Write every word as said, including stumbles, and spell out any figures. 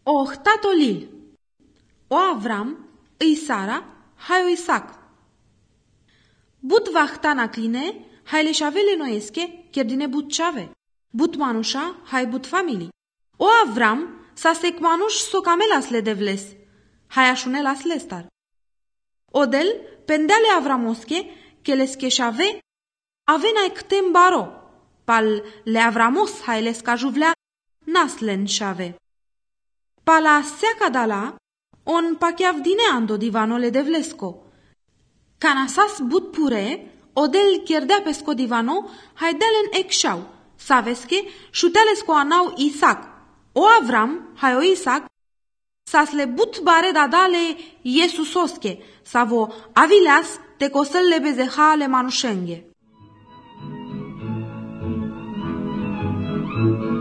Oh tatolil. O Avram, îi Sara, hai o Isaac. But vahtana kline, hai le șavele noesche, chiar dine but ceave. But manușa, hai but family. O Avram, sa sec manuș so camelas le devles. Hai așunelas lestar. Odel, pendeale Avramosche, che le scheșave, avena ectem baro. Pal le Avramos, hai le scajuvlea, naslen șave. Pala seaca dala, on pachiav dineando divanole devlesco. Canasas but pure, odel chierdea pesco divano, haidelen ecșau, savesche, șutelesco anau Isaac. O Avram, hai o Isaac, sasle but bare dadale Iesusosche, savo avileas te cosel le bezeha le manușenghe.